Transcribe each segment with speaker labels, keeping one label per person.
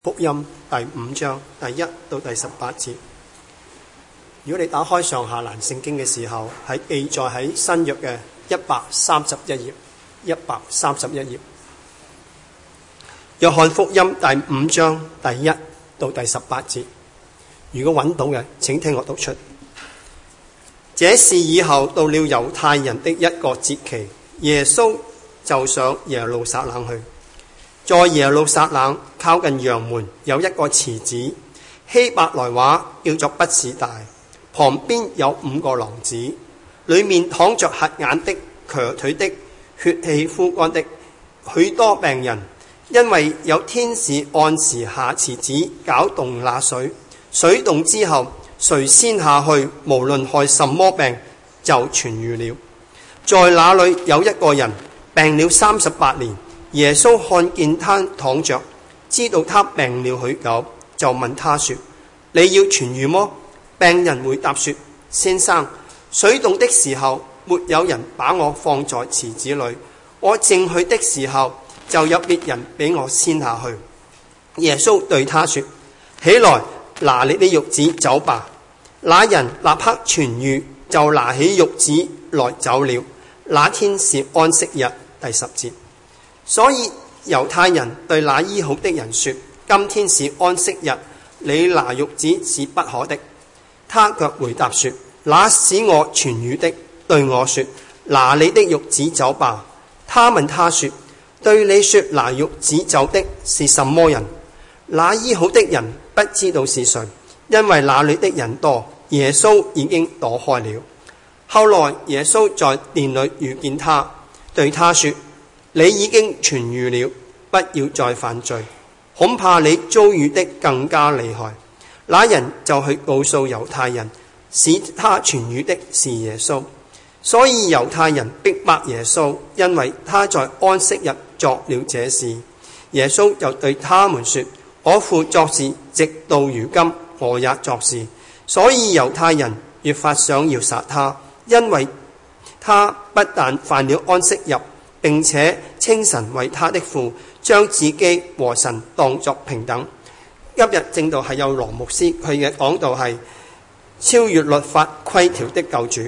Speaker 1: 福音第5章第1到第18節。如果你打開上下欄聖經嘅時候，係記載喺新約嘅131頁。131頁。約翰福音第5章第1到第18節。如果揾到嘅，請聽我讀出。這事以後到了猶太人的一個節期，耶穌就上耶路撒冷去。在耶路撒冷靠近羊門有一個池子，希伯來話叫做畢士大，旁邊有5個廊子，裡面躺着瞎眼的、瘸腿的、血氣枯乾的許多病人，因為有天使按時下池子攪動那水，水動之後，誰先下去，無論害什麼病就痊癒了。在那裡有一個人病了38年。耶穌看見他躺着，知道他病了許久，就問他說：你要痊癒麼？病人回答說：先生，水動的時候，沒有人把我放在池子裡，我正去的時候，就有別人比我先下去。耶穌對他說：起來，拿你的褥子走吧。那人立刻痊癒，就拿起褥子來走了。那天是安息日。第10節。所以猶太人對那醫好的人說：今天是安息日，你拿褥子是不可的。他卻回答說：那使我痊癒的對我說：拿你的褥子走吧。他問他說：對你說拿褥子走的是什麼人？那醫好的人不知道是誰，因為那裡的人多。耶穌已經躲開了。後來耶穌在殿裡遇見他，對他說：你已經痊癒了，不要再犯罪，恐怕你遭遇的更加厲害。那人就去告訴猶太人，使他痊癒的是耶穌。所以猶太人逼迫耶穌，因為他在安息日作了這事。耶穌就對他們說：我父作事，直到如今，我也作事。所以猶太人越發想要殺他，因為他不但犯了安息日，並且稱神為他的父，將自己和神當作平等。今日正道係有羅牧師，佢嘅講道係超越律法規條的救主。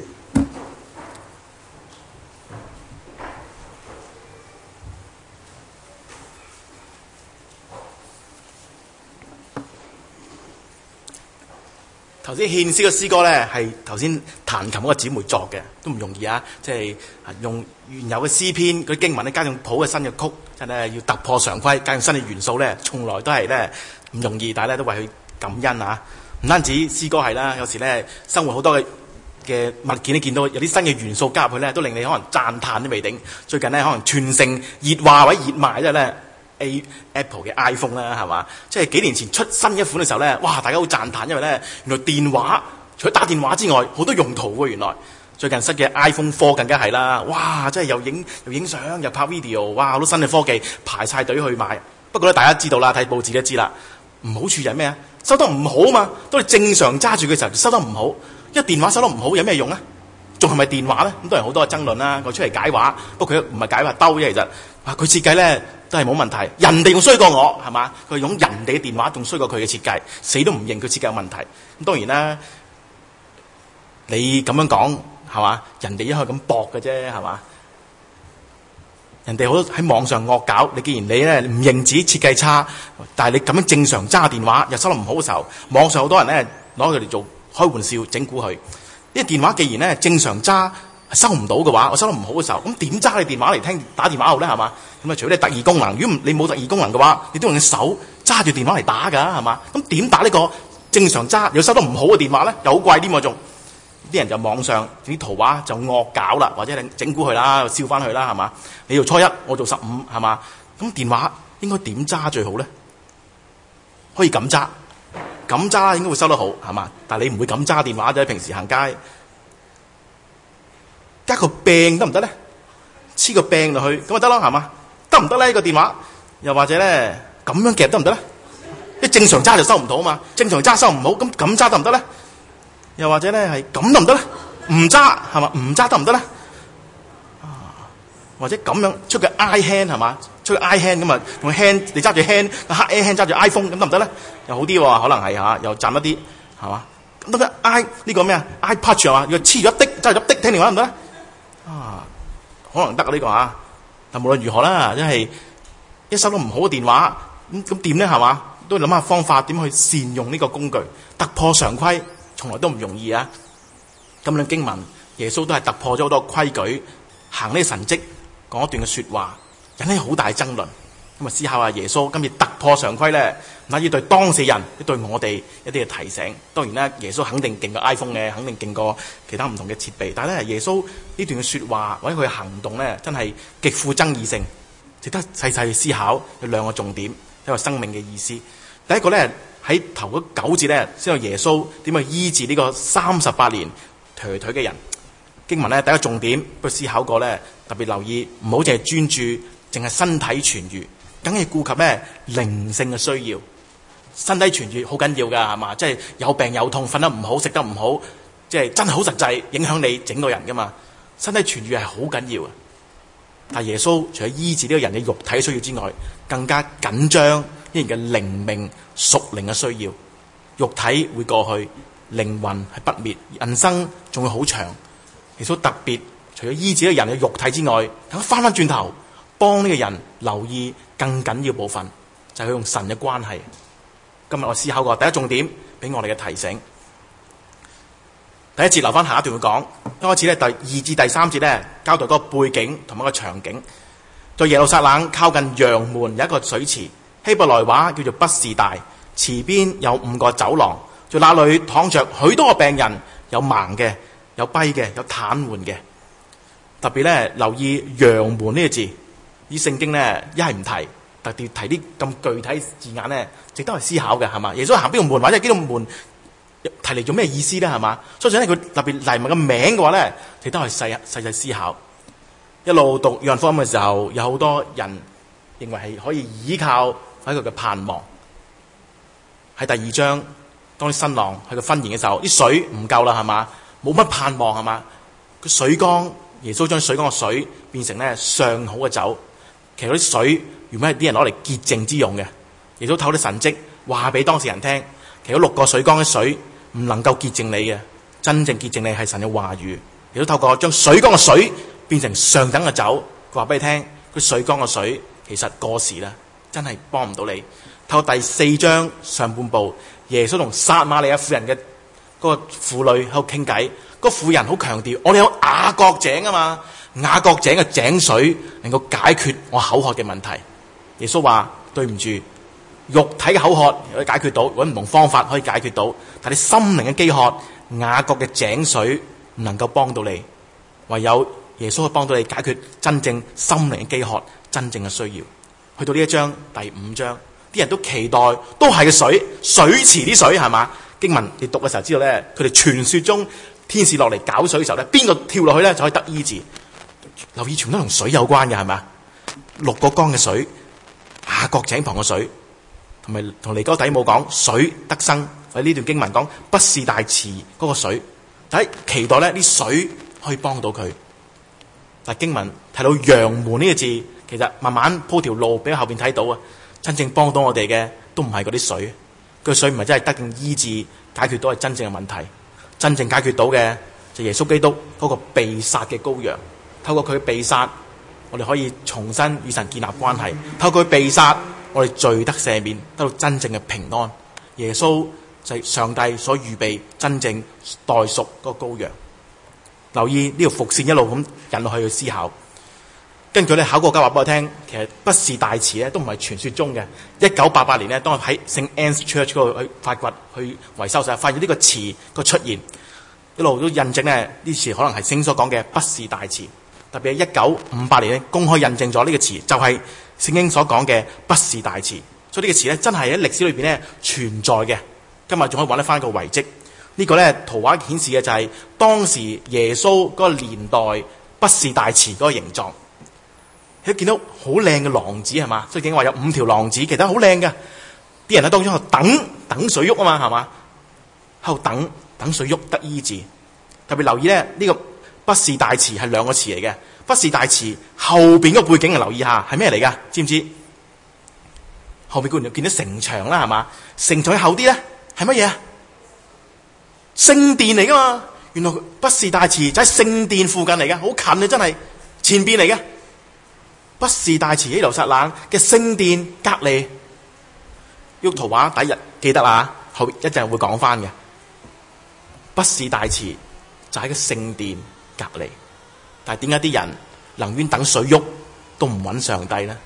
Speaker 2: 頭先獻詩嘅詩歌咧，係頭先彈琴嗰個姊妹作嘅，都唔容易啊！即係用原有嘅詩篇嗰啲經文咧，加上譜嘅新嘅曲，真係要突破常規，加上新嘅元素咧，從來都係咧唔容易，但係咧都為佢感恩啊！唔單止詩歌係啦，有時咧生活好多嘅物件，你見到有啲新嘅元素加入去咧，都令你可能讚歎都未定。最近咧可能全城熱話或者熱賣即係咧。Apple 嘅 iPhone 啦，係嘛？即係幾年前出新一款嘅時候咧，哇！大家好讚歎，因為咧原來電話除咗打電話之外，好多用途喎。原來最近新嘅 iPhone 4更加係啦，哇！真係又影相又拍 video， 哇！好多新嘅科技排晒隊去買。不過咧，大家知道啦，睇報紙都知啦，唔好處係咩啊？收得唔好嘛，當你正常揸住嘅時候收得唔好，因為電話收得唔好有咩用啊？仲係咪電話咧？咁當然好多嘅爭論啦。佢出嚟解話，不過佢唔係解話兜啫，其實佢設計咧都係冇問題。人哋仲衰過我，係嘛？佢用人哋嘅電話仲衰過佢嘅設計，死都唔認佢設計有問題。咁當然啦，你咁樣講係嘛？人哋因為咁搏嘅啫，係嘛？人哋好多喺網上惡搞，你既然你咧唔認自己設計差，但係你咁樣正常揸電話又收得唔好嘅時候，網上好多人咧攞佢嚟做開玩笑整蠱佢。呢個電話既然咧正常揸收唔到嘅話，我收得唔好嘅時候，咁點揸你電話嚟聽打電話號咧？係嘛？咁啊，除咗你特異功能，如果你冇特異功能嘅話，你都用隻手揸住電話嚟打㗎，係嘛？咁點打呢個正常揸又收得唔好嘅電話咧？又好貴啲喎，仲啲人就網上啲圖畫就惡搞啦，或者你整蠱佢啦，笑翻佢啦，係嘛？你做初一，我做15，係嘛？咁電話應該點揸最好咧？可以咁揸。咁揸應該會收得好，係嘛？但係你唔會咁揸電話啫，平時行街加個柄得唔得咧？黐個柄落去咁就得啦，係嘛？得唔得咧？呢個電話又或者咧咁樣夾得唔得咧？一正常揸就收唔到啊嘛，正常揸收唔好，咁揸得唔得咧？又或者咧係咁得唔得咧？唔揸係嘛？唔揸得唔得咧？ 或者咁樣出個 iHand 係嘛？出個 iHand 咁啊，用 hand 你揸住 hand，黑 hand 揸住 iPhone 咁得唔得咧？又好啲喎，可能係嚇，又賺一啲係嘛？咁得唔得呢個咩啊 ？iPad 係嘛？要黐咗一滴，揸住一滴聽電話得唔得咧？啊，可能得啊呢個嚇。但無論如何啦，因為一收到唔好嘅電話，咁點咧係嘛？都諗下方法點去善用呢個工具，突破常規，從來都唔容易啊！咁樣經文，耶穌都係突破咗好多規矩，行呢個神蹟，講一段嘅説話，引起好大爭論。咁啊，思考下耶穌今次突破常規咧，唔單止對當事人，亦對我哋一啲嘅提醒。當然啦，耶穌肯定勁過 iPhone 嘅，肯定勁過其他唔同嘅設備。但係咧，耶穌呢段嘅説話或者佢嘅行動咧，真係極富爭議性，值得細細去思考。有兩個重點，一個生命嘅意思。第一個咧，喺頭嗰9節咧，先有耶穌點去醫治呢個38年瘸腿嘅人。經文咧，第一個重點，不思考過咧，特別留意，唔好淨係專注，淨係身體痊癒，梗係顧及咧靈性嘅需要。身體痊癒好緊要㗎，係嘛？即係有病有痛，瞓得唔好，食得唔好，即係真係好實際，影響你整個人㗎嘛。身體痊癒係好緊要嘅。但係耶穌除咗醫治呢個人嘅肉體需要之外，更加緊張呢人嘅靈命屬靈嘅需要。肉體會過去，靈魂係不滅，人生仲會好長。耶穌特別除咗醫治呢個人嘅肉體之外，等翻翻轉頭幫呢個人留意更緊要部分，就係佢用神嘅關係。今日我思考過第一重點，俾我哋嘅提醒。第一節留翻下一段會講，一開始咧第2至第3節咧交代嗰個背景同埋個場景。在耶路撒冷靠近羊門有一個水池，希伯來話叫做畢士大，池邊有5個走廊，在那裏躺着許多個病人，有盲嘅，有跛嘅，有癱瘓嘅。特別咧留意羊門呢個字，啲聖經咧一係唔提，特別提啲咁具體字眼咧，值得去思考嘅係嘛？耶穌行邊個門或者幾個門？提嚟做咩意思咧？係嘛？所以咧，佢特別提埋個名嘅話咧，值得去細細思考。一路讀約翰福音嘅時候，有好多人認為係可以依靠喺佢嘅盼望。喺第2章，當啲新郎去個婚宴嘅時候，啲水唔夠啦，係嘛？冇乜盼望係嘛？個水缸，耶穌將水缸嘅水變成咧上好嘅酒。其實嗰啲水原本係啲人攞嚟潔淨之用嘅。耶穌透過啲神蹟話俾當事人聽，其實6個水缸嘅水唔能夠潔淨你嘅，真正潔淨你係神嘅話語。亦都透過將水缸嘅水變成上等嘅酒，佢話俾你聽，佢水缸嘅水其實過時啦，真係幫唔到你。透過第4章上半部，耶穌同撒瑪利亞婦人嘅嗰個婦女喺度傾偈，個婦人好強調，我哋有雅各井啊嘛，雅各井嘅井水能夠解決我口渴嘅問題。耶穌話對唔住，肉體嘅口渴可以解決到，揾唔同方法可以解決到，但你心靈嘅飢渴，雅各嘅井水唔能夠幫到你，唯有耶穌可以幫到你解決真正心靈嘅飢渴，真正嘅需要。去到呢一章第5章，啲人都期待，都係個水池啲水係嘛？經文你讀嘅時候知道咧，佢哋傳說中天使落嚟搞水嘅時候咧，邊個跳落去咧就可以得醫治。留意全部都同水有關嘅係嘛？6個缸嘅水，雅各井旁嘅水。同埋同尼哥底母講水得生，喺呢段經文講畢士大池嗰個水，喺期待咧啲水可以幫到佢。但經文提到羊門呢個字，其實慢慢鋪條路俾後邊睇到啊，真正幫到我哋嘅都唔係嗰啲水，個水唔係真係得定醫治解決到係真正嘅問題，真正解決到嘅就耶穌基督嗰個被殺嘅羔羊，透過佢被殺，我哋可以重新與神建立關係，透過佢被殺。我哋罪得赦免，得到真正嘅平安。耶穌就係上帝所預備真正代贖嗰個羔羊。留意呢條伏線一路咁引落去思考。根據咧考古家話俾我聽，其實畢士大池咧都唔係傳說中嘅。1988年咧，當我喺聖 Anne's Church 嗰度去發掘、去維修時，發現呢個池個出現，一路都印證咧呢池可能係聖經所講嘅畢士大池。特別係1958年咧公開印證咗呢個池就係聖經所講嘅畢士大池，所以呢個池咧真係喺歷史裏邊咧存在嘅。今日仲可以揾得翻個遺跡。呢個咧圖畫顯示嘅就係當時耶穌嗰個年代畢士大池嗰個形狀。你見到好靚嘅廊子係嘛？所以經話有5條廊子，其實好靚嘅。啲人喺當中喺度等水喐啊嘛，係嘛？喺度等水喐得醫治。特別留意咧呢個畢士大池係2個詞嚟嘅， 畢士大池後邊個背景留意下係咩嚟噶？知唔知？後邊固然見到城牆啦，係嘛？城牆後啲咧係乜嘢啊？聖殿嚟噶嘛？原來畢士大池就喺聖殿附近嚟嘅，好近啊！真係前邊嚟嘅。畢士大池喺耶路撒冷嘅聖殿隔離。呢幅圖畫第一日記得啦，後一陣會講翻嘅。畢士大池就喺個聖殿隔離，但係點解啲人寧願等水喐都唔揾上帝呢？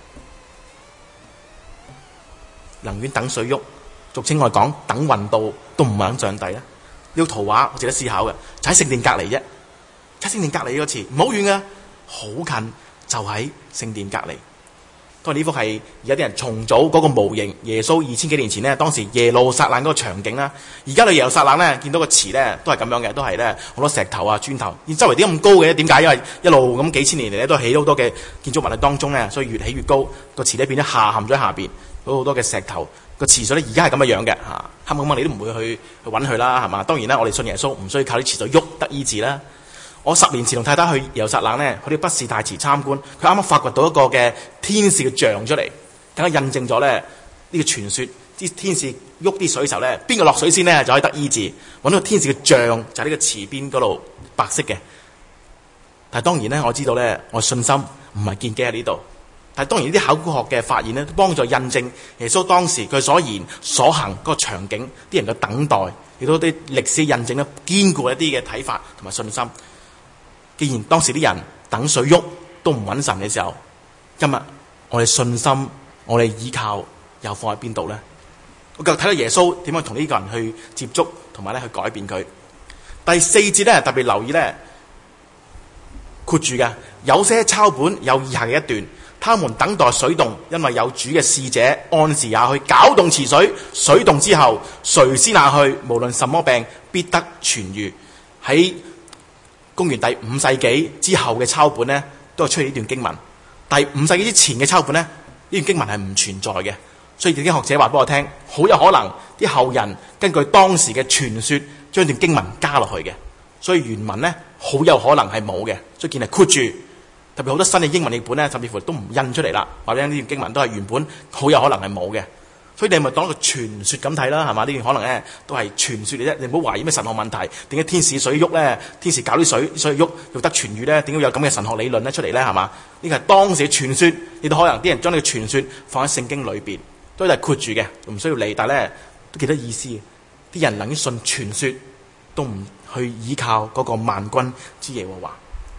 Speaker 2: 寧願等水喐，俗稱我哋講等運到都唔揾上帝呢？呢幅圖畫我值得思考嘅，就喺聖殿隔離啫。喺聖殿隔離呢個詞唔好遠嘅，好近，就喺聖殿隔離。當然呢幅係而家啲人重組嗰個模型，耶穌2000幾年前呢，當時耶路撒冷嗰個場景啦。而家你耶路撒冷呢，見到個池呢都係咁樣嘅，都係呢好多石頭啊、磚頭。而周圍點解咁高嘅？點解？因為一路咁幾千年嚟咧，都起好多嘅建築物喺當中呢，所以越起越高。個池呢變咗下陷咗下邊，好多嘅石頭。個池水咧而家係咁嘅樣嘅嚇，黑掹掹你都唔會去揾佢啦，係嘛？當然啦，我哋信耶穌唔需要靠啲池水喐得醫治啦。我10年前同太太去耶路撒冷咧，去啲畢士大池參觀，佢啱啱發掘到一個嘅天使嘅像出嚟，更加印證咗咧呢個傳說，啲天使喐啲水嘅時候咧，邊個落水先咧就可以得醫治。揾到個天使嘅像就喺呢個池邊嗰度，白色嘅。但係當然咧，我知道咧，我信心唔係建基喺呢度。但係當然呢啲考古學嘅發現咧，都幫助印證耶穌當時佢所言所行嗰個場景，啲人嘅等待，亦都啲歷史印證咧，堅固一啲嘅睇法同埋信心。既然當時啲人等水喐都唔揾神嘅時候，今日我哋信心，我哋依靠又放喺邊度咧？我繼續睇到耶穌點樣同呢個人去接觸，同埋咧去改變佢。第4節咧特別留意咧，括住嘅有些抄本有以下嘅一段。他們等待水動，因為有主嘅使者按時也去攪動池水。水動之後，誰先下去，無論什麼病，必得痊愈。喺公元第5世紀之後嘅抄本呢，都係出現呢段經文。第5世紀之前嘅抄本呢，呢段經文係唔存在嘅。所以聖經學者話俾我聽，好有可能啲後人根據當時嘅傳說，將段經文加落去嘅。所以原文呢，好有可能係冇嘅。所以見係括住。特別好多新嘅英文譯本咧，甚至乎都唔印出嚟啦。話俾你聽，呢段經文都係原本好有可能係冇嘅，所以你咪當一個傳說咁睇啦，係嘛？呢段可能咧都係傳說嚟啫，你唔好懷疑咩神學問題。點解天使水喐咧？天使搞啲水喐又得痊愈咧？點解有咁嘅神學理論咧出嚟咧？係嘛？呢個係當時嘅傳說，亦都可能啲人將呢個傳說放喺聖經裏邊，都係括住嘅，唔需要理。但係咧都幾得意思，啲人能於信傳說，都唔去依靠嗰個萬軍之耶和華。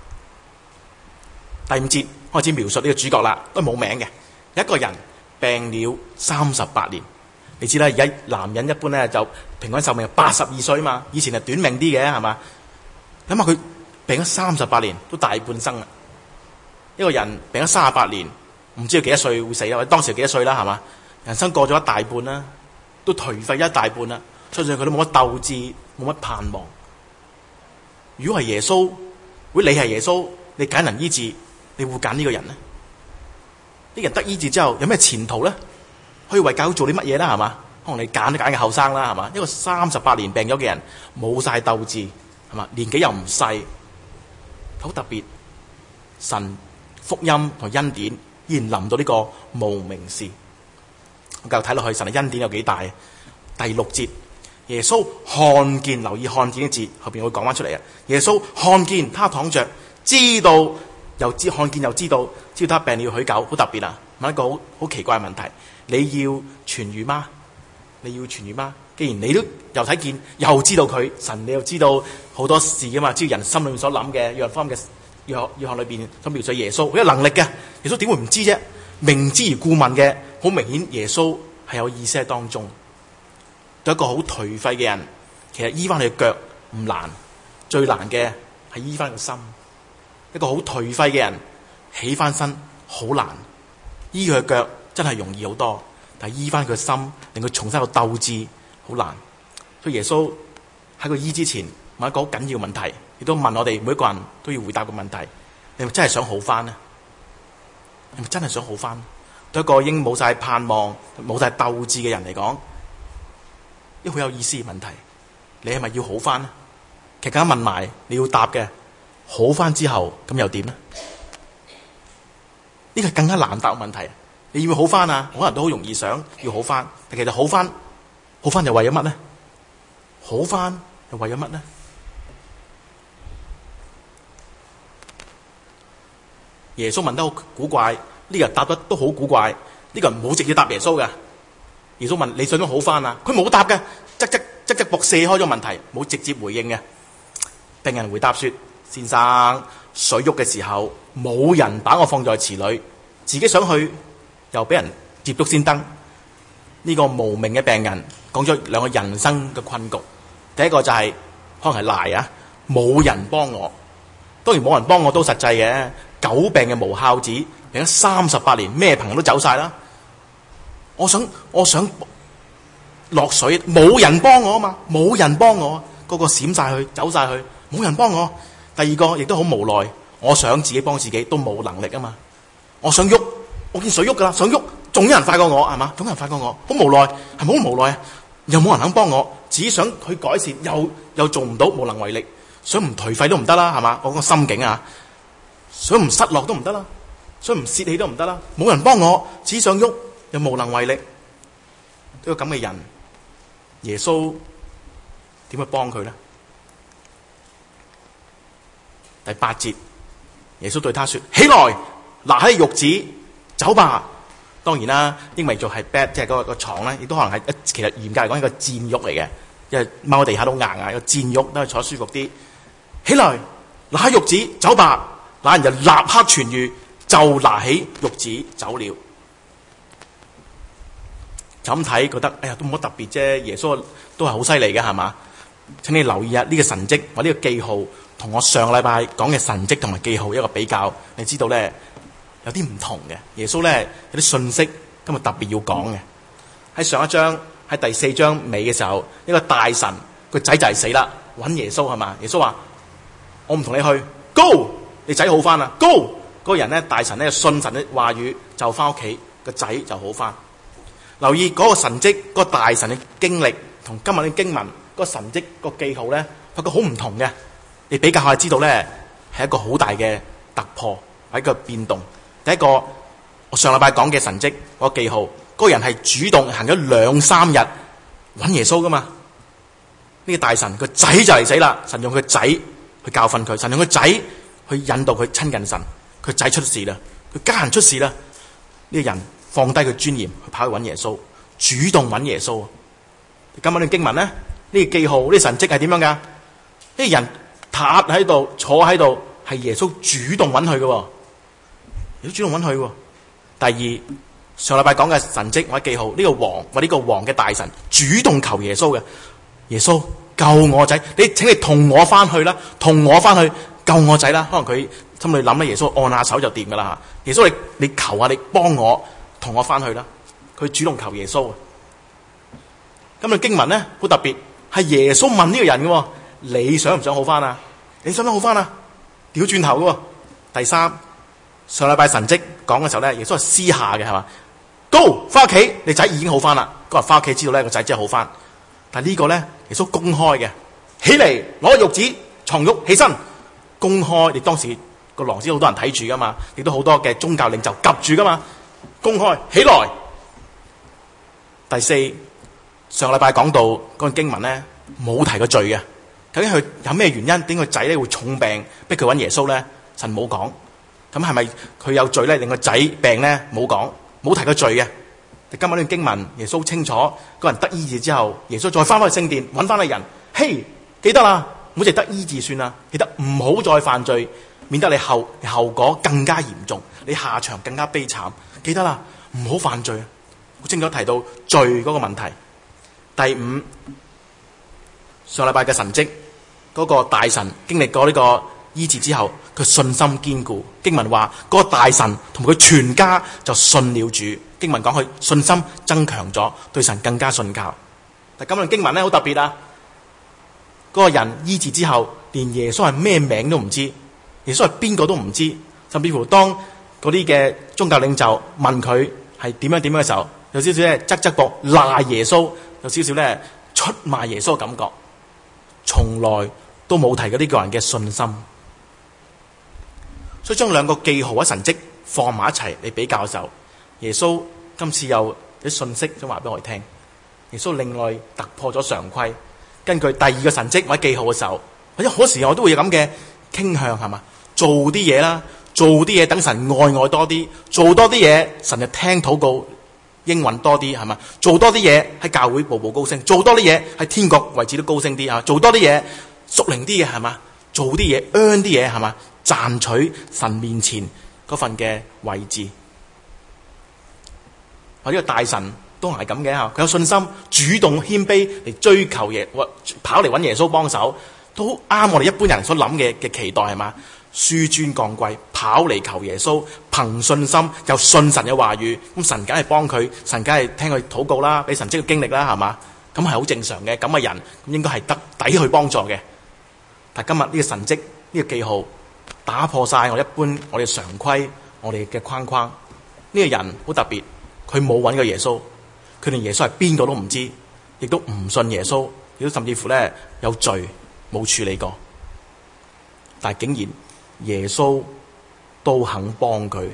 Speaker 2: 第5節開始描述呢個主角啦，都冇名嘅。有一個人病了38年，你知啦，而家男人一般咧就平均壽命82歲嘛，以前係短命啲嘅，係嘛？諗下佢病咗38年，都大半生啦。一個人病咗38年，唔知道幾多歲會死啦，或者當時幾多歲啦，係嘛？人生過咗一大半啦，都頹廢一大半啦，相信佢都冇乜鬥志，冇乜盼望。如果係耶穌，如果你係耶穌，你揀人醫治，你會揀呢個人呢？啲人得醫治之後有咩前途咧？可以為教會做啲乜嘢咧？係嘛？可能你揀嘅後生啦，係嘛？一個38年病咗嘅人，冇晒鬥志，係嘛？年紀又唔細，好特別。神福音同恩典依然臨到呢個無名氏。我繼續睇落去，神嘅恩典有幾大？第6節，耶穌看見，留意看見嘅字，後邊會講翻出嚟啊！耶穌看見他躺着，知道。又知看見又知道他病了許久，好特別啊！問一個好奇怪嘅問題：你要痊愈嗎？你要痊愈嗎？既然你都又睇見又知道佢，神你又知道好多事噶嘛？知道人心裏面所諗嘅，約翰裏邊所描述耶穌，好有能力嘅。耶穌點會唔知啫？明知而故問嘅，好明顯耶穌係有意識喺當中。對一個好頹廢嘅人，其實醫翻佢嘅腳唔難，最難嘅係醫翻佢個心。一個好頹廢嘅人起翻身好難，醫佢嘅腳真係容易好多，但係醫翻佢嘅心，令佢重新有鬥志好難。所以耶穌喺佢醫之前問一個好緊要嘅問題，亦都問我哋每一個人都要回答個問題：你係咪真係想好翻呢？係咪真係想好翻？對一個已經冇晒盼望、冇晒鬥志嘅人嚟講，一個好有意思嘅問題：你係咪要好翻呢？其實更加問埋你要答嘅。好翻之後咁又點呢？ 呢個係更加難答嘅問題。你要唔要好翻啊？好多人都好容易想要好翻，但其實好翻又為咗乜呢？好翻又為咗乜呢？耶穌問得好古怪，呢個人答得都好古怪。呢個人冇直接答耶穌嘅。耶穌問你想唔想好翻啊？佢冇答嘅，側膊射開咗問題，冇直接回應嘅。病人回答說：先生，水喐嘅時候冇人把我放在池裏，自己想去又俾人接觸先得。呢個無名嘅病人講咗兩個人生嘅困局。第一個就係可能係賴啊，冇人幫我。當然冇人幫我都實際嘅。久病嘅無孝子，病咗38年，咩朋友都走晒啦。我想落水，冇人幫我啊嘛，冇人幫我，個個閃晒去，走晒去，冇人幫我。第二個亦都好無奈，我想自己幫自己都冇能力啊嘛。我想喐，我見水喐噶啦，想喐，仲有人快過我係嘛？仲有人快過我，好無奈，係咪好無奈啊？又冇人肯幫我，自己想去改善，又做唔到，無能為力。想唔頹廢都唔得啦，係嘛？我個心境啊，想唔失落都唔得啦，想唔泄氣都唔得啦。冇人幫我，只想喐，又無能為力。呢個咁嘅人，耶穌點去幫佢呢？第8節，耶穌對他說：起來，拿起褥子走吧。當然啦，英文做係 bed， 即係嗰個床咧，亦都可能係其實嚴格嚟講係一個墊褥嚟嘅，因為踎喺地下都硬啊，個墊褥都係坐舒服啲。起來，拿起褥子走吧。那人就立刻痊癒，就拿起褥子走了。就咁睇，覺得哎呀都冇乜特別啫。耶穌都係好犀利嘅，係嘛？請你留意下呢個神蹟或呢個記號，同我上個禮拜講嘅神蹟同埋記號一個比較，你知道咧有啲唔同嘅。耶穌咧有啲信息今日特別要講嘅。喺上一章喺第4章尾嘅時候，一個大臣個仔就係死啦，揾耶穌係嘛？耶穌話：我唔同你去 ，Go， 你仔好翻啦 ，Go。嗰個人咧，大臣咧信神嘅話語就翻屋企，個仔就好翻。留意嗰個神蹟，嗰個大臣嘅經歷同今日嘅經文嗰個神蹟個記號咧，發覺好唔同嘅。你比較下知道咧，係一個好大嘅突破，係一個變動。第一個，我上禮拜講嘅神蹟嗰個記號，嗰個人係主動行咗2-3日揾耶穌噶嘛。呢個大臣個仔就嚟死啦，神用佢個仔去教訓佢，神用佢個仔去引導佢親近神。佢仔出事啦，佢家人出事啦，呢個人放低佢尊嚴，去跑去揾耶穌，主動揾耶穌。今日呢經文咧，呢個記號，呢個神蹟係點樣噶？呢個人塌喺度，坐喺度，係耶穌主動揾佢嘅，耶穌主動揾佢。第二，上禮拜講嘅神蹟或者記號，呢個王或者呢個王嘅大臣主動求耶穌嘅，耶穌救我仔，請你同我翻去啦，同我翻去救我仔啦。可能佢心裏諗咧，耶穌按下手就掂噶啦吓。耶穌你求下，你幫我同我翻去啦。佢主動求耶穌。咁啊經文咧好特別，係耶穌問呢個人嘅，你想唔想好翻啊？你想唔想好翻啊？調轉頭嘅。第三，上禮拜神蹟講嘅時候咧，耶穌係私下嘅係嘛 ，Go 翻屋企，你仔已經好翻啦。嗰日翻屋企知道咧個仔真係好翻。但係呢個咧耶穌公開嘅，起嚟攞個褥子床褥起身，公開。你當時個廊子好多人睇住噶嘛，亦都好多嘅宗教領袖夾住噶嘛，公開起來。第四，上禮拜講到嗰個經文咧冇提過罪嘅，究竟佢有咩原因？點解個仔咧會重病逼佢揾耶穌咧？神冇講。咁係咪佢有罪咧？令個仔病咧？冇講，冇提過罪嘅。今日呢段經文，耶穌清楚個人得醫治之後，耶穌再翻返去聖殿揾翻個人，嘿，記得啦，唔好淨係得醫治算啦，記得唔好再犯罪，免得你後果更加嚴重，你下場更加悲慘。記得啦，唔好犯罪。好清楚提到罪嗰個問題。第五，上禮拜嘅神蹟，嗰個大臣經歷過呢個醫治之後，佢信心堅固。經文話嗰個大臣同佢全家就信了主。經文講佢信心增強咗，對神更加信靠。但今日經文咧好特別啊！嗰個人醫治之後，連耶穌係咩名都唔知，耶穌係邊個都唔知，甚至乎當嗰啲嘅宗教領袖問佢係點樣嘅時候，有少少咧側膊賴耶穌，有少少咧出賣耶穌嘅感覺，從來都冇提過呢個人嘅信心。所以將兩個記號或神蹟放埋一齊嚟比較嘅時候，耶穌今次有啲信息想話俾我哋聽。耶穌另外突破咗常規，根據第二個神蹟或者記號嘅時候，或者好多時我都會有咁嘅傾向，係嘛？做啲嘢啦，做啲嘢等神愛多啲，做多啲嘢神就聽禱告應允多啲，係嘛？做多啲嘢喺教會步步高升，做多啲嘢喺天國位置都高升啲啊！做多啲嘢屬靈啲嘅，係嘛？做啲嘢 earn 啲嘢，係嘛？賺取神面前嗰份嘅位置。或者個大臣都係咁嘅嚇，佢有信心，主動謙卑嚟追求嘢，跑嚟揾耶穌幫手，都啱我哋一般人所諗嘅期待，係嘛？紆尊降貴，跑嚟求耶穌，憑信心又信神嘅話語，咁神梗係幫佢，神梗係聽佢禱告啦，俾神蹟嘅經歷啦，係嘛？咁係好正常嘅，咁嘅人咁應該係得抵去幫助嘅。但今日呢個神蹟呢個記號打破晒我哋嘅常規，我哋嘅框框。呢個人好特別，佢冇揾過耶穌，佢連耶穌係邊個都唔知，亦都唔信耶穌，亦都甚至乎咧有罪冇處理過，但係竟然耶穌都肯幫佢。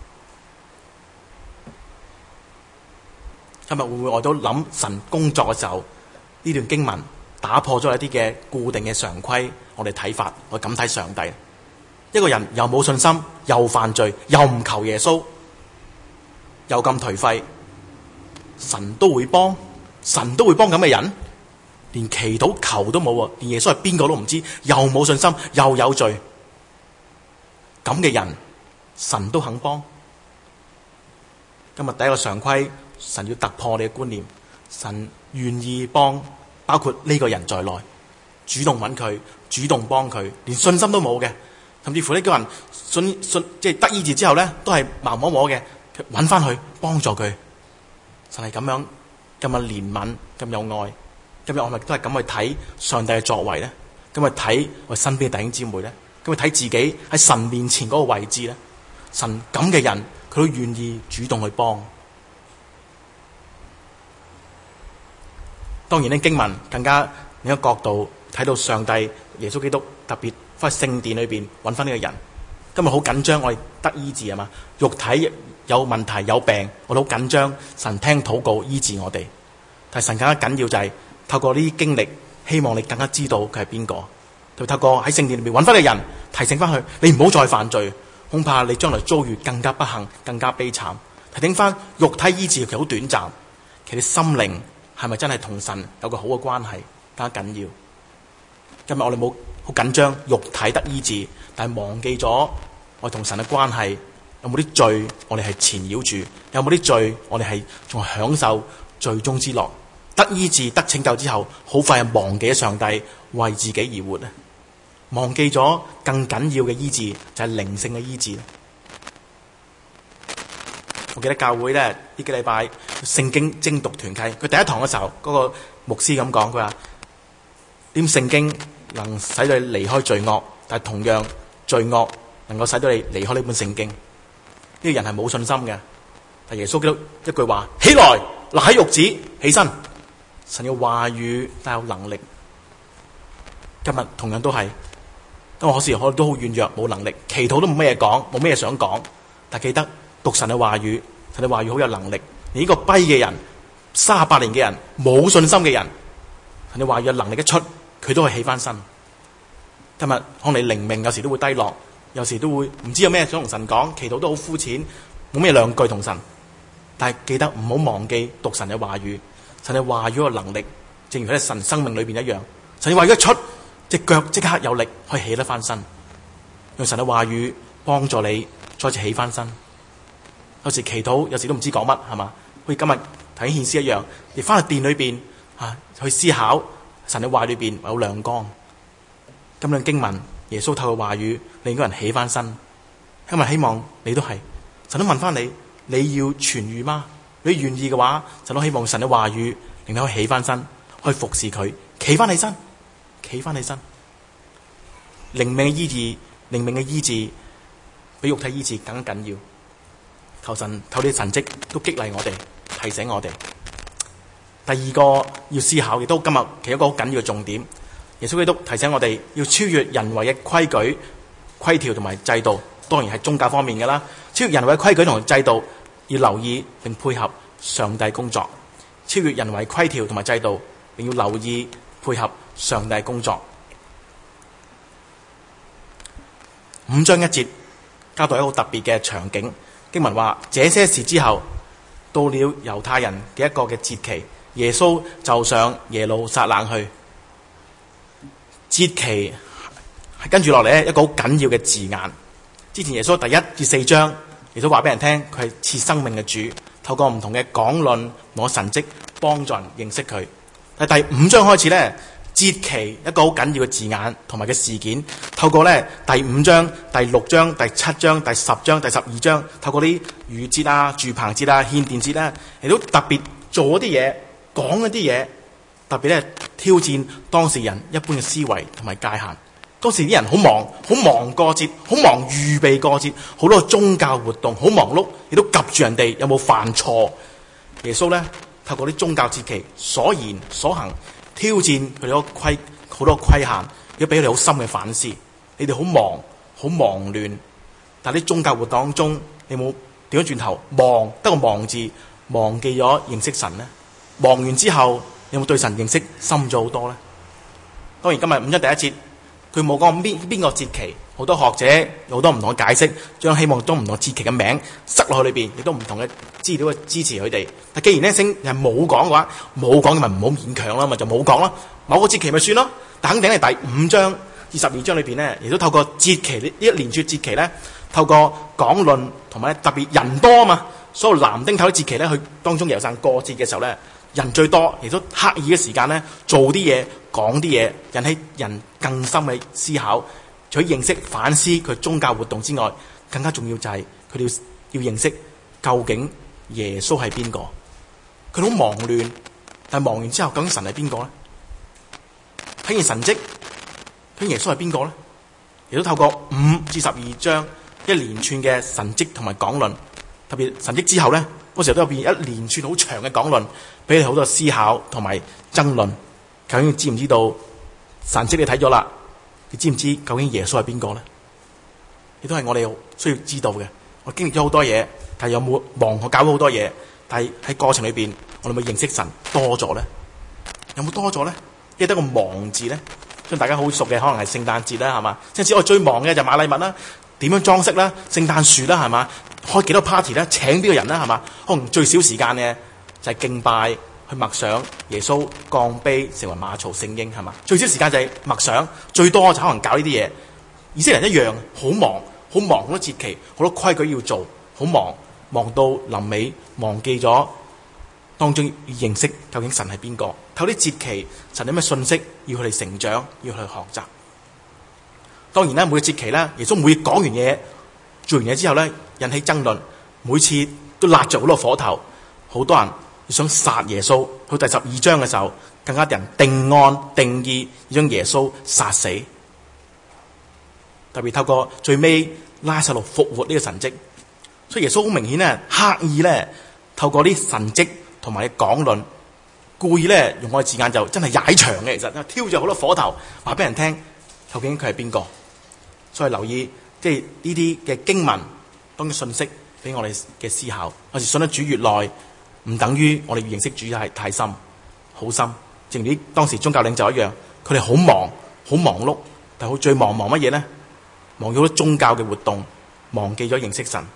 Speaker 2: 今日會唔會我都諗神工作嘅時候，呢段經文打破咗一啲嘅固定嘅常規，我哋睇法，我咁睇上帝。一個人又冇信心，又犯罪，又唔求耶穌，又咁頹廢，神都會幫，神都會幫咁嘅人，連祈禱求都冇喎，連耶穌係邊個都唔知，又冇信心，又有罪，咁嘅人神都肯幫。今日第一個常規，神要突破你嘅觀念，神願意幫，包括呢個人在內，主動揾佢，主動幫佢，連信心都冇嘅，甚至乎呢個人信即係得醫治之後咧，都係盲摸摸嘅，揾翻佢幫助佢。神係咁樣咁有憐憫，咁有愛。今日我咪都係咁去睇上帝嘅作為咧，咁去睇我身邊嘅弟兄姊妹咧，咁去睇自己喺神面前嗰個位置咧。神咁嘅人，佢都願意主動去幫。當然呢，經文更加另一個角度睇到上帝耶穌基督特別翻去聖殿裏邊揾翻呢個人。今日好緊張，我哋得醫治啊嘛，肉體有問題有病，我哋好緊張，神聽禱告醫治我哋。但係神更加緊要就係透過呢啲經歷，希望你更加知道佢係邊個。就透過喺聖殿裏邊揾翻個人，提醒翻佢，你唔好再犯罪，恐怕你將來遭遇更加不幸、更加悲慘。提醒翻肉體醫治其實好短暫，其實心靈係咪真係同神有個好嘅關係更加緊要？今日我哋冇好緊張肉體得醫治，但係忘記咗我同神嘅關係。有冇啲罪我哋係纏繞住？有冇啲罪我哋係仲享受罪中之樂？得醫治得拯救之後，好快就忘記咗上帝為自己而活咧，忘記咗更緊要嘅醫治就係靈性嘅醫治。我記得教會咧呢幾禮拜聖經精讀團契，佢第一堂嘅時候，嗰個牧師咁講，佢話點聖經能使到你離開罪惡，但係同樣罪惡能夠使到你離開呢本聖經。呢個人係冇信心嘅，但耶穌基督一句話：起來，立起褥子，起身。神嘅話語帶有能力。今日同樣都係，因為可時我哋都好軟弱，冇能力，祈禱都冇咩嘢講，冇咩嘢想講。但記得讀神嘅話語，神嘅話語好有能力。連呢個跛嘅人、38年嘅人、冇信心嘅人，神嘅話語有能力一出，佢都可以起翻身。今日可能你靈命有時都會低落。有時都會唔知有咩想同神講，祈禱都好膚淺，冇咩兩句同神。但係記得唔好忘記讀神嘅話語，神嘅話語嘅能力，正如喺神生命裏邊一樣。神嘅話語一出，隻腳即刻有力，可以起得翻身。用神嘅話語幫助你再次起翻身。有時祈禱，有時都唔知講乜，係嘛？好似今日睇獻詩一樣，亦翻去殿裏邊去思考神嘅話裏邊有亮光。今日經文。耶穌透過話語令個人起翻身，因為希望你都係神都問翻你，你要痊癒嗎？你願意嘅話，神都希望神嘅話語令你可以起翻身，可以服侍佢，企翻起身，企翻起身。靈命嘅醫治，靈命嘅醫治比肉體醫治更加緊要。求神透啲神蹟都激勵我哋，提醒我哋。第二個要思考，亦都今日其中一個好緊要嘅重點。耶穌基督提醒我哋要超越人為嘅規矩， 規條同埋制度，當然係宗教方面嘅啦。超越人為規矩同制度，要留意並配合上帝工作。超越人為規條同埋制度，並要留意配合上帝工作。5章1節交代一個好特別嘅場景，經文話：這些事之後，到了猶太人嘅一個嘅節期，耶穌就上耶路撒冷去。節期係跟住落嚟一個好緊要嘅字眼。之前耶穌第1至4章，耶穌話俾人聽佢係賜生命嘅主，透過唔同嘅講論同神蹟幫助人認識佢。但係第5章開始咧，節期一個好緊要嘅字眼同埋嘅事件，透過咧第5章、第6章、第7章、第10章、第12章，透過啲逾節啊、住棚節啊、獻殿節啦，亦都特別做一啲嘢，講一啲嘢，特別咧挑戰當時人一般嘅思維同埋界限。當時啲人好忙過節，好忙預備過節，好多宗教活動，好忙碌，亦都及住人哋有冇犯錯。耶穌咧透過啲宗教節期所言所行，挑戰佢哋好多規限，亦都俾佢哋好深嘅反思。你哋好忙亂，但係啲宗教活動當中，你有冇掉咗轉頭忙得個忙字，忘記咗認識神呢？忙完之後，有冇對神認識深咗好多呢？當然今日5章第1節。佢冇講邊個節期，好多學者有好多唔同嘅解釋，將希望將唔同節期嘅名塞落去裏邊，亦都唔同嘅資料去支持佢哋。但既然呢聖係冇講嘅話，冇講咪唔好勉強啦，咪就冇講啦。某個節期咪算咯。但肯定係第5章至12章裏邊呢，亦都透過節期呢一連串節期呢，透過講論同埋特別人多啊嘛，所有男丁頭啲節期呢，佢當中有曬過節嘅時候呢，人最多，亦都刻意嘅時間呢，做啲嘢。講啲嘢引起人更深嘅思考，除咗認識反思佢宗教活動之外，更加重要就係佢哋要認識究竟耶穌係邊個。佢好忙亂，但係忙完之後究竟神係邊個咧？睇見神蹟，究竟耶穌係邊個咧？亦都透過5至12章一連串嘅神蹟同埋講論，特別神蹟之後咧，嗰時候都有變一連串好長嘅講論，俾你好多思考同埋爭論。究竟知唔知道神蹟你睇咗啦？你知唔知究竟耶穌係邊個咧？亦都係我哋需要知道嘅。我經歷咗好多嘢，但係有冇忙我搞咗好多嘢？但係喺過程裏邊，我哋咪認識神多咗咧？有冇多咗咧？記得個忙字咧，將大家好熟嘅可能係聖誕節啦，係嘛？即係我最忙嘅就買禮物啦，點樣裝飾啦，聖誕樹啦，係嘛？開幾多 party 啦，請邊個人啦，係嘛？可能最少時間嘅就係敬拜。去默想耶穌降卑成為馬槽聖嬰，係嘛？最少時間就係默想，最多就可能搞呢啲嘢。以色列人一樣好忙，好多節期，好多規矩要做，好忙到臨尾忘記咗當中要認識究竟神係邊個。透啲節期，神有咩信息要佢哋成長，要去學習。當然啦，每個節期咧，耶穌每講完嘢、做完嘢之後咧，引起爭論，每次都焫着好多火頭，好多人想殺耶穌。去第12章嘅時候，更加人定案定義要將耶穌殺死。特別透過最尾拉撒路復活呢個神蹟，所以耶穌好明顯咧，刻意咧透過啲神蹟同埋講論，故意咧用我嘅字眼就真係踩場嘅，其實挑咗好多火頭，話俾人聽究竟佢係邊個。所以留意即係呢啲嘅經文當嘅信息俾我哋嘅思考。我哋信得主越耐，唔等於我哋認識主係太深好深。正如啲當時宗教領袖一樣，佢哋好忙碌，但係最忙乜嘢咧？忙咗好多宗教嘅活動，忘記咗認識神。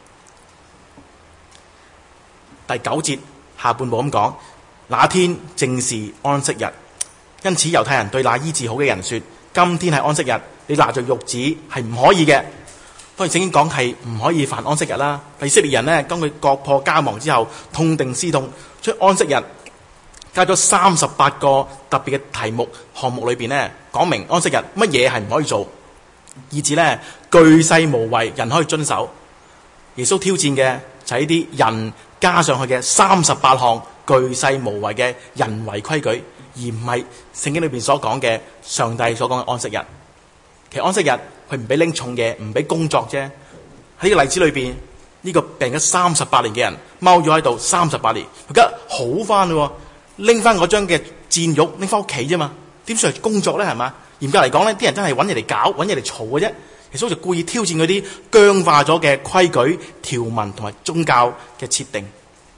Speaker 2: 第9節下半部咁講，那天正是安息日，因此猶太人對那醫治好嘅人說：今天係安息日，你拿着褥子係唔可以嘅。當然聖經講係唔可以犯安息日啦。以色列人呢，當佢國破家亡之後，痛定思痛，出安息日加咗38個特別嘅題目項目裏邊呢，講明安息日乜嘢係唔可以做，以至呢巨細無遺，人可以遵守。耶穌挑戰嘅就係呢啲人加上去嘅38項巨細無遺嘅人為規矩，而唔係聖經裏邊所講嘅上帝所講嘅安息日。其實安息日佢唔俾拎重嘢，唔俾工作啫。喺呢個例子裏邊，呢個病咗38年嘅人踎咗喺度38年，佢而家好翻咯，拎翻嗰張嘅墊褥拎翻屋企啫嘛，點算係工作咧？係嘛？嚴格嚟講咧，啲人真係揾嘢嚟搞，揾嘢嚟嘈嘅啫。 耶穌就故意挑戰嗰啲僵化咗嘅規矩、條文同埋宗教嘅設定。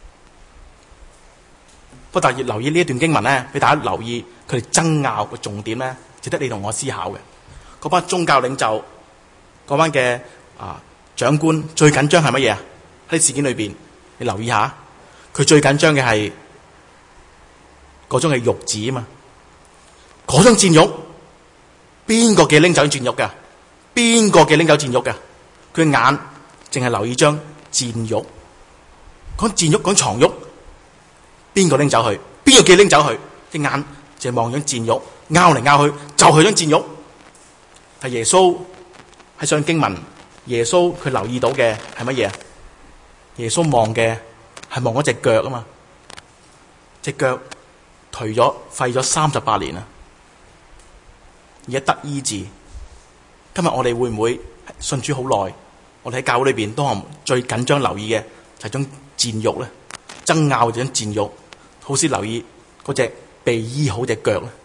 Speaker 2: 不過特別留意呢一段經文咧，俾大家留意佢哋爭拗嘅重點咧，值得你同我思考嘅。嗰班宗教領袖、嗰班嘅長官最緊張係乜嘢啊？喺事件裏邊，你留意下，佢最緊張嘅係嗰種嘅褥子啊嘛。嗰張戰褥，邊個嘅拎走戰褥㗎？邊個嘅拎走戰褥㗎？佢眼淨係留意張戰褥，講戰褥，講床褥，邊個拎走去？邊個嘅拎走去？隻眼淨係望張戰褥，拗嚟拗去就係張戰褥。係耶穌喺上經文，耶穌佢留意到嘅係乜嘢啊？耶穌望嘅係望嗰隻腳啊嘛，隻腳頹咗廢咗38年啦，而家得醫治。今日我哋會唔會信主好耐？我哋喺教會裏邊都係最緊張留意嘅就係張戰褥咧，爭拗就張戰褥，好少留意嗰隻被醫好隻腳咧。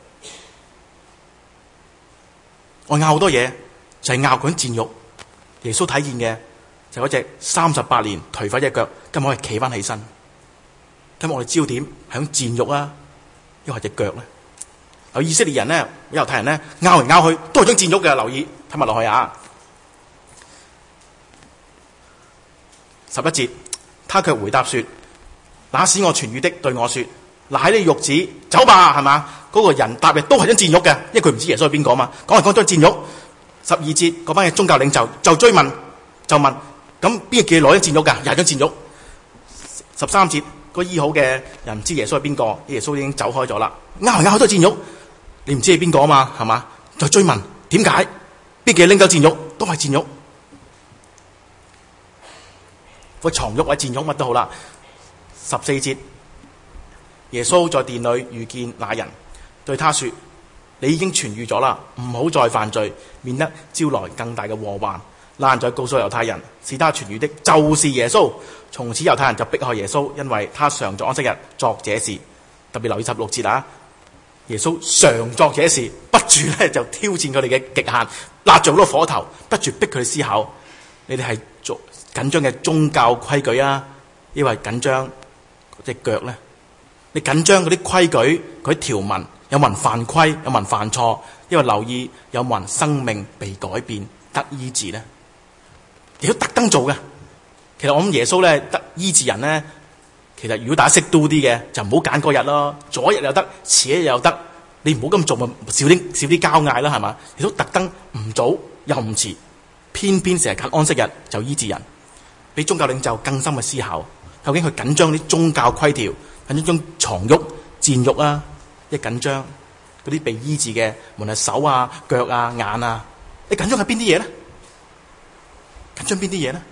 Speaker 2: 我拗好多嘢，就係拗嗰張戰褥。耶穌睇見嘅就係嗰隻38年頹廢隻腳，今日可以企翻起身。今日我哋焦點係響戰褥啊，抑或隻腳咧？有以色列人咧，猶太人咧，拗嚟拗去都係張戰褥嘅。留意睇埋落去啊！11節，他卻回答說：那使我痊愈的對我說，拿起你褥子走吧，係嘛？嗰個人答嘅都係張戰褥嘅，因為佢唔知耶穌係邊個嘛。講嚟講張戰褥。12節嗰班嘅宗教領袖就追問，就問：咁邊個叫你攞張戰褥㗎？又係張戰褥。13節，個醫好嘅人唔知耶穌係邊個，耶穌已經走開咗啦。拗嚟拗去都係戰褥，你唔知係邊個啊嘛？係嘛？就追問點解？邊個拎走戰褥？都係戰褥。個床褥或者戰褥乜都好啦。14節，耶穌在殿裏遇見那人，對他說：你已經痊愈咗啦，唔好再犯罪，免得招來更大嘅禍患。那人再告訴猶太人，使他痊愈的就是耶穌。從此猶太人就迫害耶穌，因為他常在安息日作這事。特別留意16節啊，耶穌常作這事，不住咧就挑戰佢哋嘅極限，揦住好多火頭，不住逼佢哋思考。你哋係做緊張嘅宗教規矩啊，抑或緊張嗰隻腳咧？你緊張嗰啲規矩、嗰啲條文，有冇人犯規？有冇人犯錯？因為留意有冇人生命被改變得醫治咧？亦都特登做嘅。其實我諗耶穌咧得醫治人咧，其實如果大家識多啲嘅，就唔好揀嗰日咯，左一日又得，遲一日又得。你唔好咁做，咪少啲交嗌啦，係嘛？亦都特登唔早又唔遲，偏偏成日揀安息日就醫治人，俾宗教領袖更深嘅思考。究竟佢緊張啲宗教規條，緊張床褥、戰褥啊，一緊張嗰啲被醫治嘅，無論係手啊、腳啊、眼啊，你緊張係邊啲嘢咧？緊張邊啲嘢咧？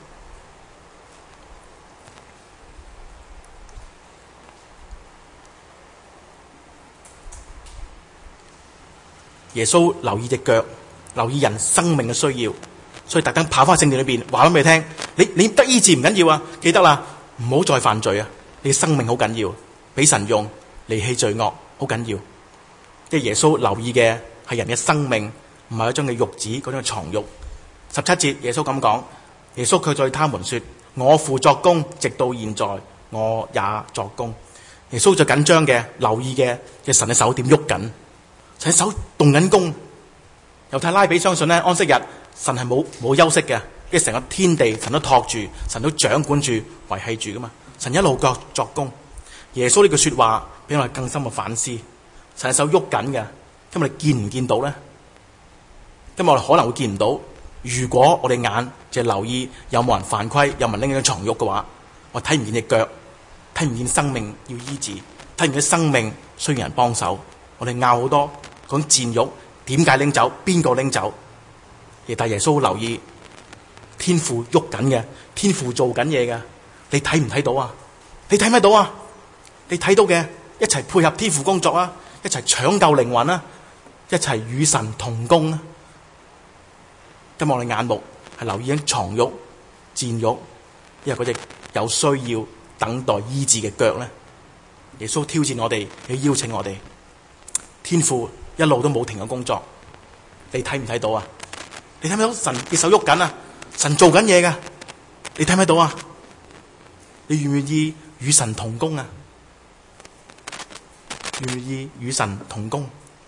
Speaker 2: 耶穌留意隻腳，留意人生命嘅需要，所以特登跑翻聖殿裏邊話翻俾你聽：你得醫治唔緊要啊，記得啦，唔好再犯罪啊！你嘅生命好緊要，俾神用，離棄罪惡好緊要。即係耶穌留意嘅係人嘅生命，唔係一張嘅褥子，嗰張床褥。17節耶穌咁講，耶穌卻對他們說：我父作工，直到現在，我也作工。耶穌就緊張嘅留意嘅神嘅手點喐緊。神手動緊工，猶太拉比相信咧安息日神係冇休息嘅，因為成個天地神都托住，神都掌管住、維繫住噶嘛。神一路作工。耶穌呢句說話俾我哋更深嘅反思。神手喐緊嘅，今日你見唔見到咧？今日我哋可能會見唔到。如果我哋眼就留意有冇人犯規，有冇人拎緊床褥嘅話，我睇唔見隻腳，睇唔見生命要醫治，睇唔見生命需要人幫手。我哋拗好多。講戰褥點解拎走？邊個拎走？但耶穌留意天父喐緊嘅，天父做緊嘢嘅，你睇唔睇到啊？你睇唔睇到啊？你睇到嘅一齊配合天父工作啊，一齊搶救靈魂啊，一齊與神同工啊！今日我哋眼目係留意緊床褥、戰褥，因為嗰隻有需要等待醫治嘅腳咧。耶穌挑戰我哋，要邀請我哋，天父。一路都冇停嘅工作，你睇唔睇到啊？ 你睇唔睇到神嘅手喐緊啊？神做緊嘢噶，你睇唔睇到啊？你願唔願意與神同工啊？願唔願意與神同工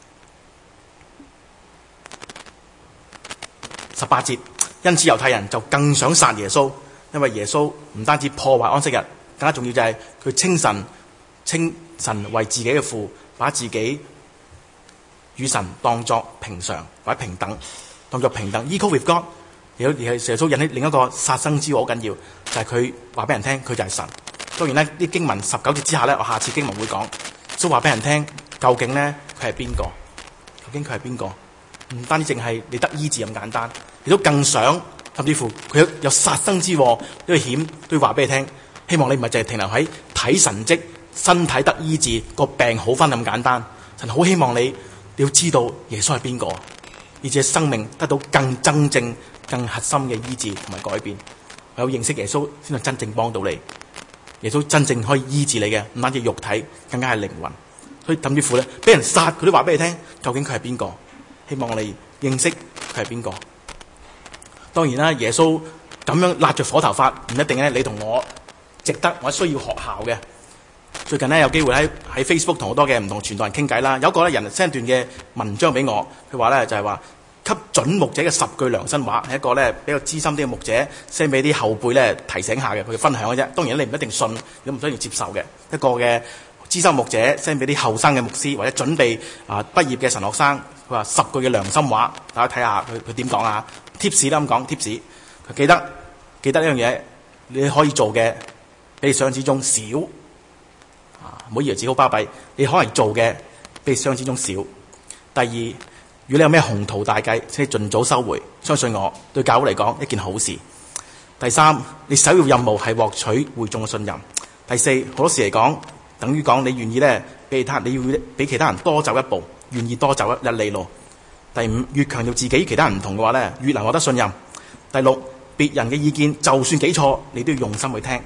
Speaker 2: ？18節，因此猶太人就更想殺耶穌，因為耶穌唔單止破壞安息日，更加重要就係佢稱神為自己嘅父，把自己與神當作平常或者平等，當作平等 equal with God。而係耶穌引起另一個殺生之禍好緊要，就係佢話俾人聽佢就係神。當然呢啲經文19節之下呢，我下次經文會講，都話俾人聽究竟呢佢係邊個？究竟佢係邊個？唔單止淨係你得醫治咁簡單，亦都更想，甚至乎佢有殺生之禍呢個險都要話俾你聽。希望你唔係淨係停留喺睇神蹟、身體得醫治、個病好返咁簡單。神好希望你要知道耶穌係邊個，而且生命得到更真正、更核心嘅醫治同埋改變。唯有認識耶穌先係真正幫到你。耶穌真正可以醫治你嘅，唔單止肉體，更加係靈魂。所以甚至乎咧，俾人殺佢都話俾你聽，究竟佢係邊個？希望我哋認識佢係邊個。當然啦，耶穌咁樣揦着火頭法，唔一定咧，你同我值得或者需要學效嘅。最近咧有機會喺 Facebook 同好多嘅唔同傳道人傾偈啦，有一個咧人 send 段嘅文章俾我，佢話咧就係話給準牧者嘅10句良心話，係一個咧比較資深啲嘅牧者 send 俾啲後輩咧提醒下嘅，佢分享嘅啫。當然你唔一定信，你唔需要接受嘅。一個嘅資深牧者 send 俾啲後生嘅牧師或者準備畢業嘅神學生，佢話10句嘅良心話，大家睇下佢點講啊 ？tips 啦咁講 tips， 佢記得呢樣嘢，你可以做嘅比你想象之中少。唔好以為自己好巴閉，你可能做嘅比你想象之中少。第二，如果你有咩鴻圖大計，請你盡早收回。相信我，對教會嚟講一件好事。第三，你首要任務係獲取會眾嘅信任。第四，好多時嚟講，等於講你願意咧你要比其他人多走一步，願意多走一里路。第五，越強調自己其他人唔同嘅話咧，越能獲得信任。第六，別人嘅意見就算幾錯，你都要用心去聽。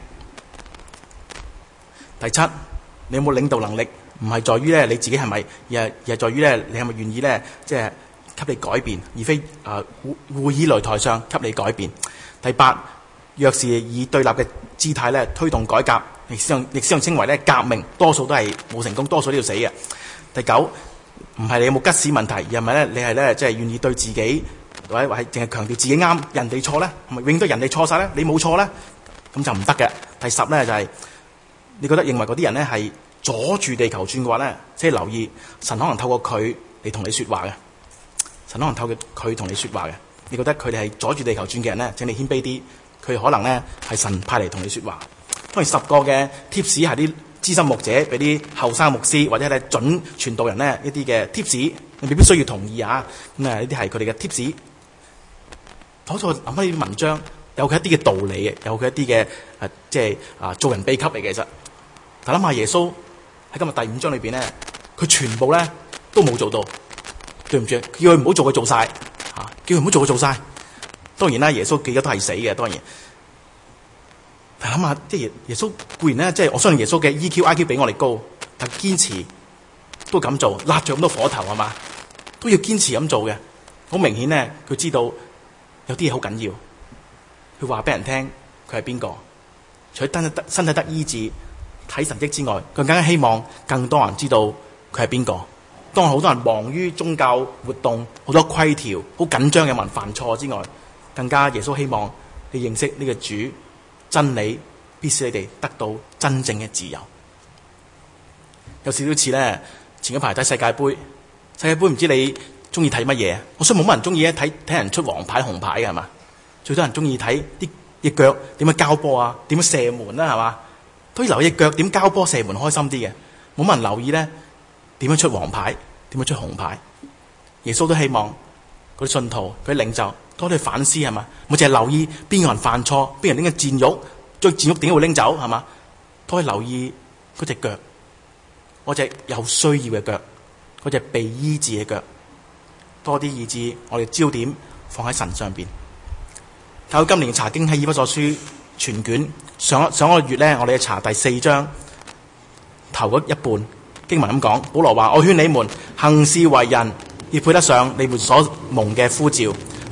Speaker 2: 第七，你有冇領導能力？唔係在於咧你自己係咪，而係在於咧你係咪願意咧，即係給你改變，而非會議擂台上給你改變。第八，若是以對立嘅姿態咧推動改革，歷史上稱為咧革命，多數都係冇成功，多數都要死嘅。第九，唔係你有冇吉屎問題，而係咪咧你係咧即係願意對自己或者係淨係強調自己啱，人哋錯咧，係咪永遠都人哋錯晒咧？你冇錯咧，咁就唔得嘅。第十咧就係你覺得認為嗰啲人咧係阻住地球轉嘅話咧，即係留意神可能透過佢嚟同你說話嘅。神可能透過佢同你說話嘅。你覺得佢哋係阻住地球轉嘅人咧，請你謙卑啲。佢可能咧係神派嚟同你說話。當然10個嘅 tips 係啲資深牧者俾啲後生牧師或者係準傳道人咧一啲嘅 tips， 你未必需要同意啊。咁啊呢啲係佢哋嘅 tips。好彩諗翻呢啲文章，有佢一啲嘅道理嘅，有佢一啲嘅即係做人秘笈嚟嘅。其實，但諗下耶穌喺今日第5章裏邊咧，佢全部咧都冇做到，對唔住，叫佢唔好做佢做晒，叫佢唔好做佢做晒。當然啦，耶穌記得都係死嘅，當然。但諗下，即係耶穌固然咧，即係我相信耶穌嘅 EQ、IQ 比我哋高，但堅持都咁做，揦着咁多火頭係嘛，都要堅持咁做嘅。好明顯咧，佢知道有啲嘢好緊要，佢話俾人聽佢係邊個。除咗身體得醫治、睇神蹟之外，佢更加希望更多人知道佢係邊個。當好多人忙於宗教活動、好多規條、好緊張嘅人犯錯之外，更加耶穌希望你認識呢個主，真理必使你哋得到真正嘅自由。有少少似咧，前一排睇世界盃，世界盃唔知你中意睇乜嘢？我想冇乜人中意咧睇人出黃牌紅牌嘅係嘛？最多人中意睇啲隻腳點樣交波啊，點樣射門啦係嘛？都要留意隻腳點交波射門開心啲嘅，冇乜人留意咧點樣出黃牌，點樣出紅牌。耶穌都希望嗰啲信徒、嗰啲領袖多啲反思係嘛？冇淨係留意邊個人犯錯，邊人拎個箭褥，將箭褥點解會拎走係嘛？多啲留意嗰隻腳，嗰隻有需要嘅腳，嗰隻被醫治嘅腳，多啲醫治我哋焦點放喺神上邊。睇到今年查經喺以弗所書全卷上個月咧，我哋查第4章頭嗰一半經文咁講，保羅話：我勸你們行事為人要配得上你們所蒙嘅呼召，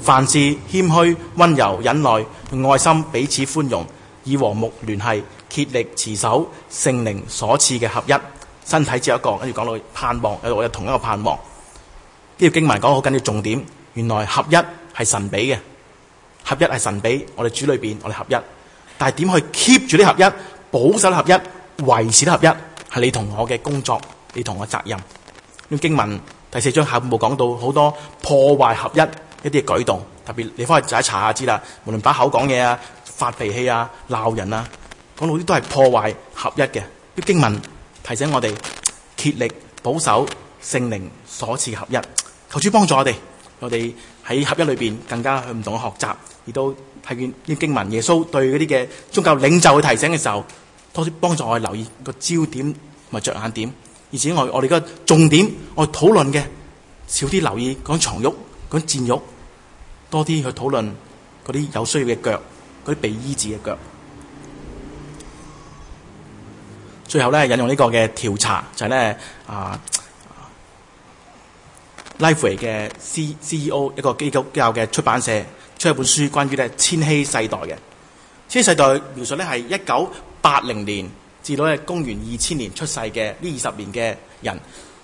Speaker 2: 凡事謙虛、溫柔、忍耐，用愛心彼此寬容，以和睦聯繫，竭力持守聖靈所賜嘅合一。身體只有一個，跟住講到盼望，有同一個盼望。呢條經文講好緊要重點，原來合一係神俾嘅，合一係神俾我哋主裏邊，我哋合一。但係點去 keep 住啲合一，保守啲合一，維持啲合一，係你同我嘅工作，你同我責任。呢經文第4章下半部講到好多破壞合一啲嘅舉動，特別你翻去就一查下知啦。無論把口講嘢啊、發脾氣啊、鬧人啊，講到啲都係破壞合一嘅。呢經文提醒我哋竭力保守聖靈所賜嘅合一。求主幫助我哋喺合一裏邊更加去唔同嘅學習，亦都睇見啲經文耶穌對嗰啲嘅宗教領袖去提醒嘅時候，多啲幫助我哋留意個焦點同埋着眼點，而且我哋個重點我哋討論嘅少啲留意講床褥、講墊褥，多啲去討論嗰啲有需要嘅腳，嗰啲被醫治嘅腳。最後咧引用呢個嘅調查就係咧Lifeway 嘅 CEO 一個基督教嘅出版社出一本書，關於咧千禧世代嘅。千禧世代描述咧係1980年至到公元2000年出世嘅呢20年嘅人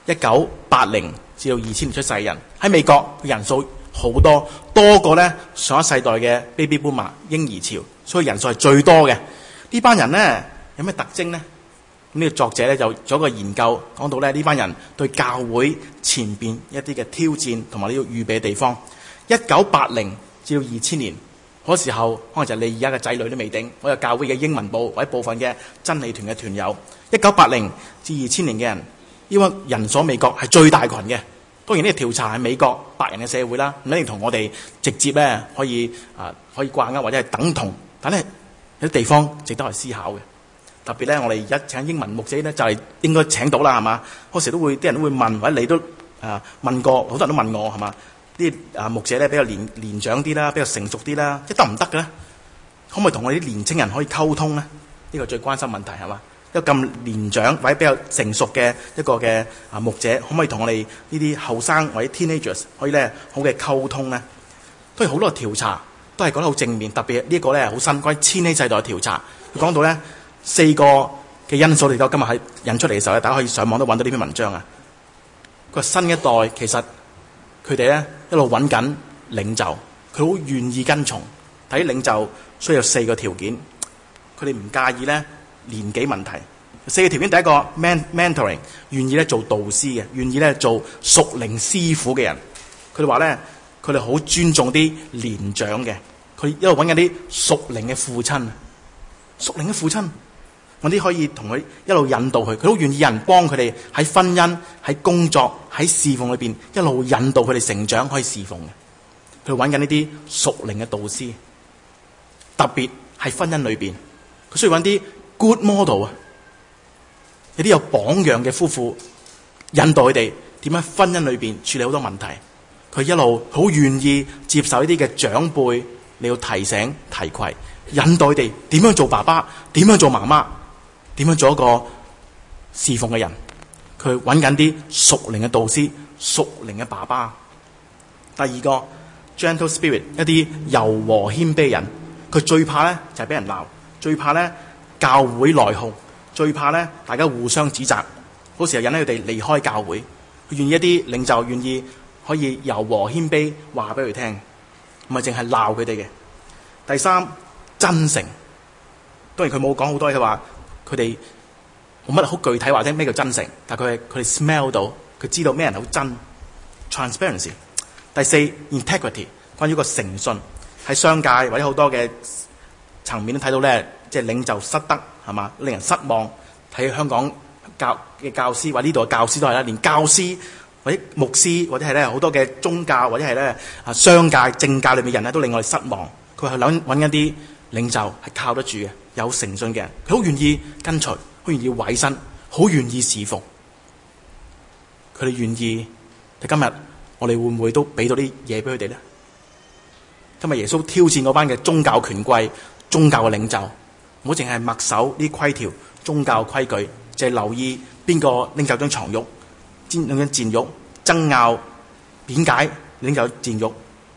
Speaker 2: ，1980至到2000年出世嘅人喺美國嘅人數好多過咧上一世代嘅 Baby Boomer 嬰兒潮，所以人數係最多嘅。呢班人咧有咩特徵呢？呢個作者咧就做一個研究，講到咧呢班人對教會前邊一啲嘅挑戰同埋呢個預備嘅地方。1980至到2000年嗰時候，可能就係你而家嘅仔女都未定。我有教會嘅英文部或者部分嘅真理團嘅團友。1980至2000年嘅人，因為人所美國係最大群嘅。當然呢個調查係美國白人嘅社會啦，唔一定同我哋直接咧可以掛鈎或者係等同，但係有啲地方值得去思考嘅。特別咧，我哋而家請英文牧者咧，就係應該請到啦，係嘛？嗰時啲人都會問，或者你都問過，好多人都問我係嘛？啲牧者咧比較年長啲啦，比較成熟啲啦，即係得唔得嘅咧？可唔可以同我哋啲年青人可以溝通咧？呢個最關心問題係嘛？一個咁年長或者比較成熟嘅一個嘅牧者，可唔可以同我哋呢啲後生或者 teenagers 可以咧好嘅溝通咧？都係好多調查都係講得好正面，特別呢個咧好新關於千禧世代嘅調查，佢講到咧4個嘅因素，嚟到今日喺引出嚟嘅時候咧，大家可以上網都揾到呢篇文章啊。佢話新一代其實佢哋咧一路揾緊領袖，佢好願意跟從。睇領袖需要有4個條件，佢哋唔介意咧年紀問題。4個條件，第一個 mentoring， 願意咧做導師嘅，願意咧做屬靈師傅嘅人。佢哋話咧，佢哋好尊重啲年長嘅，佢一路揾緊啲屬靈嘅父親，屬靈嘅父親。揾啲可以同佢一路引導佢，佢好願意有人幫佢哋喺婚姻、喺工作、喺侍奉裏邊一路引導佢哋成長，可以侍奉嘅。佢揾緊呢啲屬靈嘅導師，特別喺婚姻裏邊，佢需要揾啲 good model 啊，有啲有榜樣嘅夫婦引導佢哋點樣婚姻裏邊處理好多問題。佢一路好願意接受呢啲嘅長輩，你要提醒提攜，引導佢哋點樣做爸爸，點樣做媽媽。點樣做一個侍奉嘅人？佢揾緊啲屬靈嘅導師、屬靈嘅爸爸。第二個 gentle spirit， 一啲柔和謙卑人。佢最怕咧就係俾人鬧，最怕咧教會內訌，最怕咧大家互相指責，好時候引起佢哋離開教會。佢願意一啲領袖願意可以柔和謙卑話俾佢聽，唔係淨係鬧佢哋嘅。第三，真誠。當然佢冇講好多嘢，佢話。佢哋冇乜好具體話聽咩叫真誠，但係佢哋 smell 到，佢知道咩人好真。transparency。第四 integrity， 關於個誠信，喺商界或者好多嘅層面都睇到咧，即係領袖失德係嘛，令人失望。睇香港教師或者呢度嘅教師都係啦，連教師或者牧師或者係咧好多嘅宗教或者係咧商界政界裏面人咧都令我哋失望。佢係揾一啲領袖係靠得住嘅。有誠信嘅人，佢好願意跟隨，好願意委身，好願意侍奉。佢哋願意，今日我哋會唔會都俾到啲嘢俾佢哋咧？今日耶穌挑戰嗰班嘅宗教權貴、宗教嘅領袖，唔好淨係默守呢啲規條、宗教規矩，淨係留意邊個拎走張床褥、拎張墊褥，爭拗點解拎走墊褥，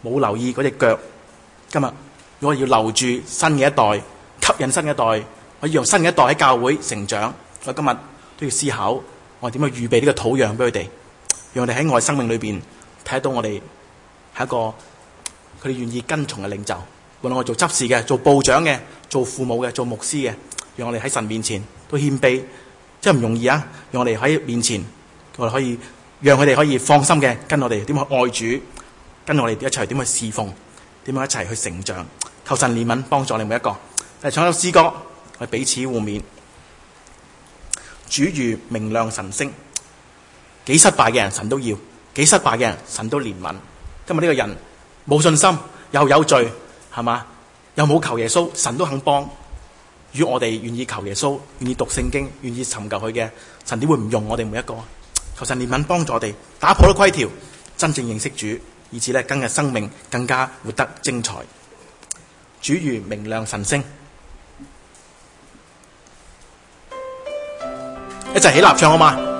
Speaker 2: 冇留意嗰隻腳。今日如果要留住新嘅一代，吸引新嘅一代，可以讓新嘅一代喺教會成長，我今日都要思考我哋點去預備呢個土壤俾佢哋，讓我哋喺我哋生命裏邊睇到我哋係一個佢哋願意跟從嘅領袖。無論我做執事嘅、做部長嘅、做父母嘅、做牧師嘅，讓我哋喺神面前都謙卑，真係唔容易啊！讓我哋喺面前，我哋可以讓佢哋可以放心嘅跟我哋點去愛主，跟我哋一齊點去侍奉，點樣一齊去成長。求神憐憫幫助你每一個。唱一首詩歌，我哋彼此互勉。主如明亮晨星，幾失敗嘅人神都要，幾失敗嘅人神都憐憫。今日呢個人冇信心，又有罪，係嘛？又冇求耶穌，神都肯幫。如果我哋願意求耶穌，願意讀聖經，願意尋求佢嘅，神點會唔用我哋每一個？求神憐憫幫助我哋，打破咗規條，真正認識主，以致咧今日生命更加活得精彩。主如明亮晨星，一齊起立唱好嘛？